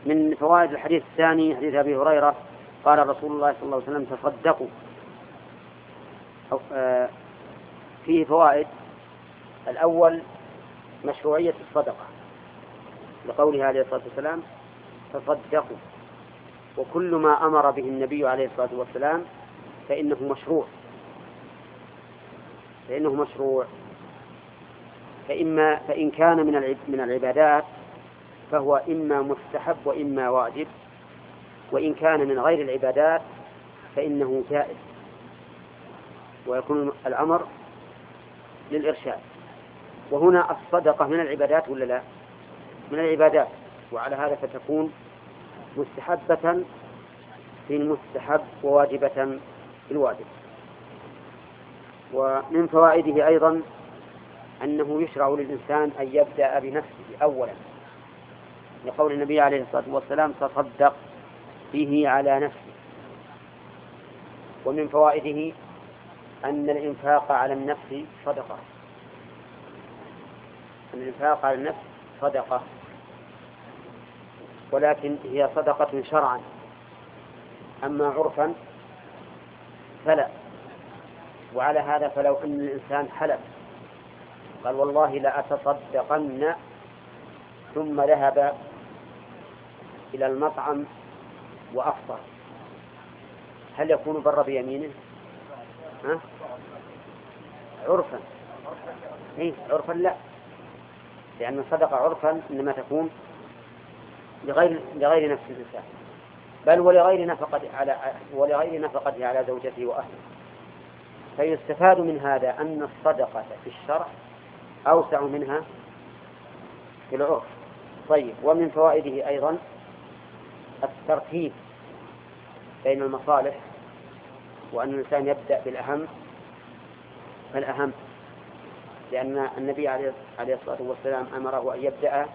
من فوائد الحديث الثاني حديث أبي هريرة قال رسول الله صلى الله عليه وسلم تصدقوا. فيه فوائد. الأول مشروعية الصدقة لقوله عليه الصلاة والسلام تصدقوا، وكل ما أمر به النبي عليه الصلاة والسلام فإنه مشروع. فإن كان من العبادات فهو إما مستحب وإما واجب، وإن كان من غير العبادات فإنه جائز، ويكون الأمر للإرشاد. وهنا الصدقة من العبادات ولا لا؟ من العبادات، وعلى هذا فتكون مستحبة في المستحب وواجبة في الواجب. ومن فوائده أيضا أنه يشرع للإنسان أن يبدأ بنفسه أولا، لقول النبي عليه الصلاة والسلام تصدق به على نفسه. ومن فوائده أن الإنفاق على النفس صدقة، ولكن هي صدقة شرعا، أما عرفا فلا. وعلى هذا فلو أن الإنسان حلف قال والله لا أتصدقن، ثم ذهب إلى المطعم وأفطر، هل يكون بر بيمينه؟ عرفا عرفا لا، لأن الصدقة عرفا إنما تكون لغير نفس الإنسان، بل ولغير نفقته على زوجته وأهله. فيستفاد من هذا أن الصدقة في الشرع أوسع منها في العرف. طيب، ومن فوائده أيضا الترتيب بين المصالح، وأن الإنسان يبدأ بالأهم فالأهم، لأن النبي عليه الصلاة والسلام أمره أن يبدأ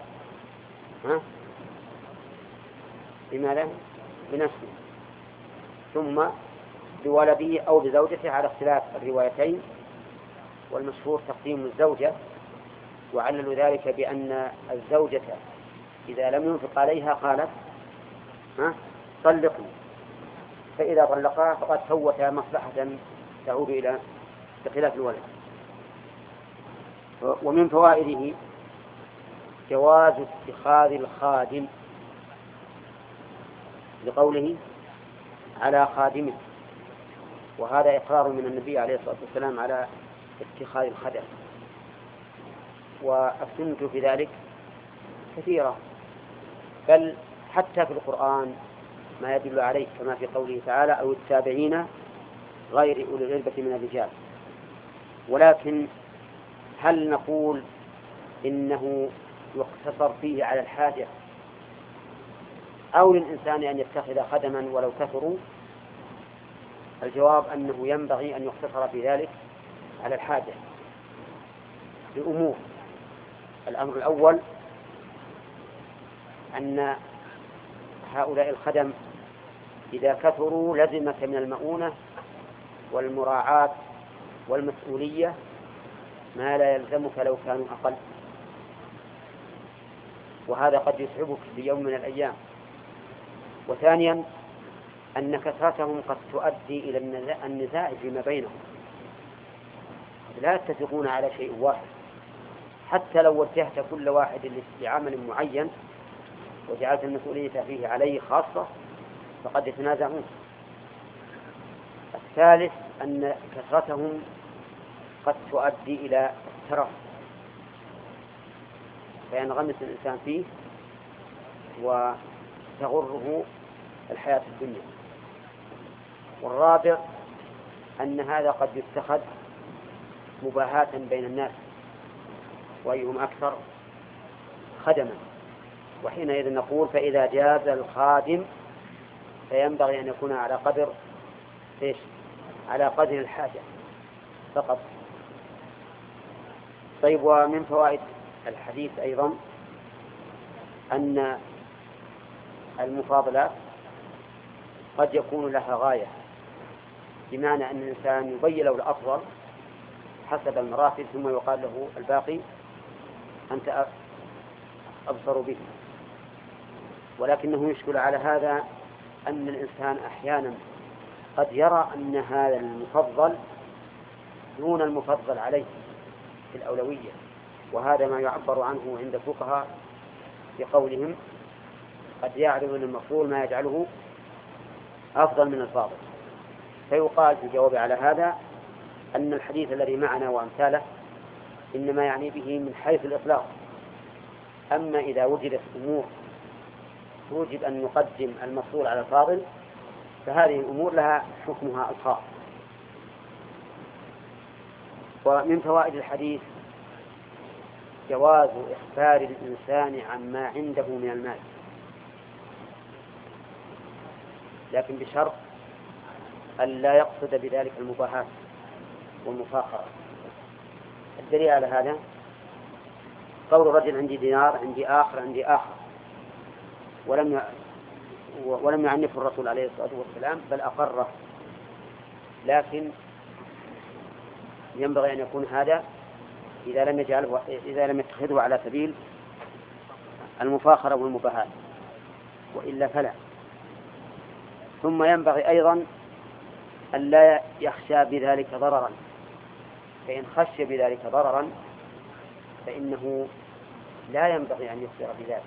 بماذا؟ بنفسه، ثم بولده أو بزوجته على اختلاف الروايتين، والمشهور تقديم الزوجة، وعلل ذلك بأن الزوجة إذا لم ينفق عليها قالت طلقني، فإذا طلقها فقد فوت مصلحة تعود إلى بخلاف الولد. ومن فوائده جواز اتخاذ الخادم، لقوله على خادمه، وهذا إقرار من النبي عليه الصلاة والسلام على اتخاذ الخدم. والسنة في ذلك كثيرة، بل حتى في القرآن ما يدل عليه، كما في قوله تعالى أو التابعين غير أولي الإربة من الرجال. ولكن هل نقول إنه يقتصر فيه على الحاجة، أو للإنسان أن يتخذ خدما ولو كثروا؟ الجواب أنه ينبغي أن يقتصر في ذلك على الحاجة لأمور. الأمر الأول أن هؤلاء الخدم إذا كثروا لزمك من المؤونة والمراعاة والمسؤولية ما لا يلزمك لو كانوا أقل، وهذا قد يتعبك في يوم من الأيام. وثانيا أن كثرتهم قد تؤدي إلى النزاع فيما بينهم، لا يتفقون على شيء واحد، حتى لو وجهت كل واحد لعمل معين وجعلت المسؤولية فيه عليه خاصة فقد يتنازعون. الثالث أن كثرتهم قد تؤدي إلى الترف، فينغمس الإنسان فيه وتغره الحياة الدنيا. والرابع أن هذا قد يتخذ مباهاة بين الناس وأيهم أكثر خدما، وحينئذ نقول فإذا جاز الخادم فينبغي أن يكون على قدر الحاجة فقط. طيب، ومن فوائد الحديث أيضا أن المفاضلات قد يكون لها غاية، بمعنى أن الإنسان يبين له الأفضل حسب المراتب ثم يقال له الباقي أنت أبصر به. ولكنه يشكل على هذا أن الإنسان أحيانا قد يرى أن هذا المفضل دون المفضل عليه في الأولوية، وهذا ما يعبر عنه عند الفقهاء بقولهم قد يعرض للمفضول ما يجعله أفضل من الفاضل. فيقال في الجواب على هذا أن الحديث الذي معنا وأمثاله إنما يعني به من حيث الإطلاق. أما إذا وجدت أمور توجب أن نقدم المفضول على الفاضل فهذه الأمور لها حكمها الخاص. ومن فوائد الحديث جواز إخبار الإنسان عما عنده من المال، لكن بشرط أن لا يقصد بذلك المباحات والمفاخرة. الدليل على هذا قول رجل عندي دينار عندي آخر ولم يعنفه الرسول عليه الصلاة والسلام بل أقره، لكن ينبغي أن يكون هذا إذا لم يتخذه على سبيل المفاخرة والمباهاة، وإلا فلا. ثم ينبغي أيضا أن لا يخشى بذلك ضررا، فإن خشي بذلك ضررا فإنه لا ينبغي أن يخبر بذلك،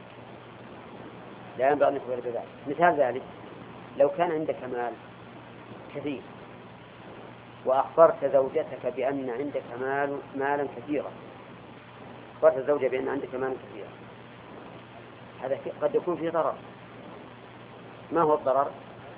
مثال ذلك لو كان عندك مال كثير وأخبرت زوجتك بأن عندك مالا كثيرا، أخبرت الزوجة بأن عندك مالا كثيرا، هذا قد يكون فيه ضرر. ما هو الضرر؟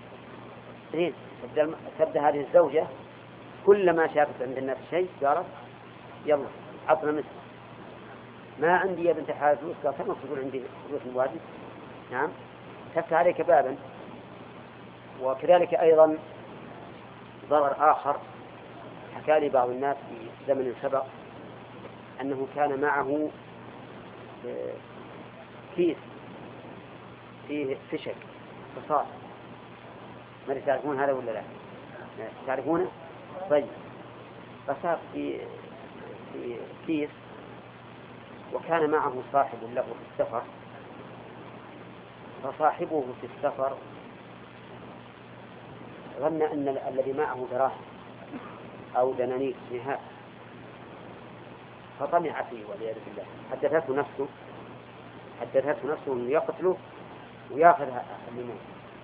تبدأ هذه الزوجة كلما شافت عند الناس شيء قالت يلا عطنا مثل ما عندي يا بنت حلال فلوس، قال كم تقول عندي فلوس مواجد؟ نعم، تفتح عليك بابا. وكذلك أيضا ضرر آخر حكى لي بعض الناس في زمن سبق أنه كان معه كيس فيه فشك فصال، ما تعرفون هذا ولا لا؟ تعرفونه؟ طيب، فصار في كيس، وكان معه صاحب له في السفر، فصاحبه في السفر ظن أن الذي معه دراهم أو دنانير نهاية، فطمع فيه والعياذ بالله. حدثته نفسه أنه يقتله ويأخذ الموت.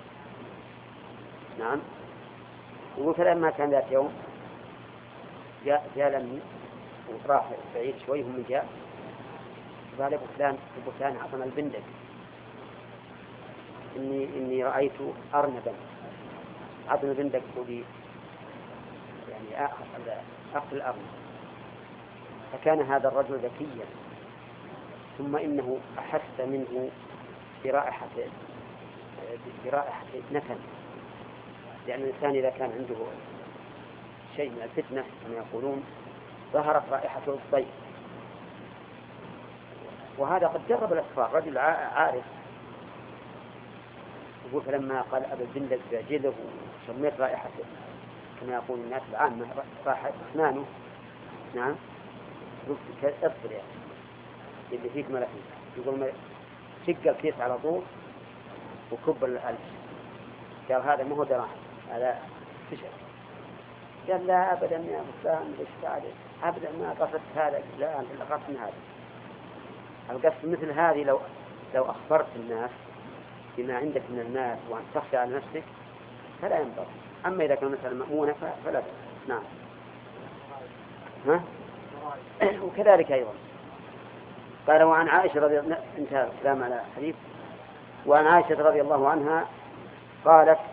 نعم. وفلما كان ذات يوم جاء لمي وراح بعيد شوي من جاء قال أبو فلان عطنا البندق، إني رأيت أرنبا عطنا البندق لي يعني أقتل الأرنب. فكان هذا الرجل ذكيا، ثم إنه أحس منه برائحة نتن، لأن الإنسان إذا كان عنده شيء من الفتنة كما يقولون ظهرت رائحته الضيق. وهذا قد جرب الأسفار، رجل عارف يقول فلما قال أبا البندق بعجله وشميت رائحته كما يقول الناس العامة رائحة أسنانه. نعم، قلت أبصر يعني اللي فيك ملحي، يقول شق الكيس على طول وكب الألف، قال هذا ما هو دراهم هذا فشل. قال لا أبدا يا فلان ليش فعل أبدا ما قصدت هذا، لا أنت اللي قصدت هذا. القصد مثل هذه لو أخبرت الناس بما عندك من المال وأن تخشى على نفسك فلا ينبغي. أما إذا كان مثلا مأمونة فلا. نعم. وكذلك أيضا قال وعن عائشة رضي الله انتهى الكلام على حديث. وعن عائشة رضي الله عنها قالت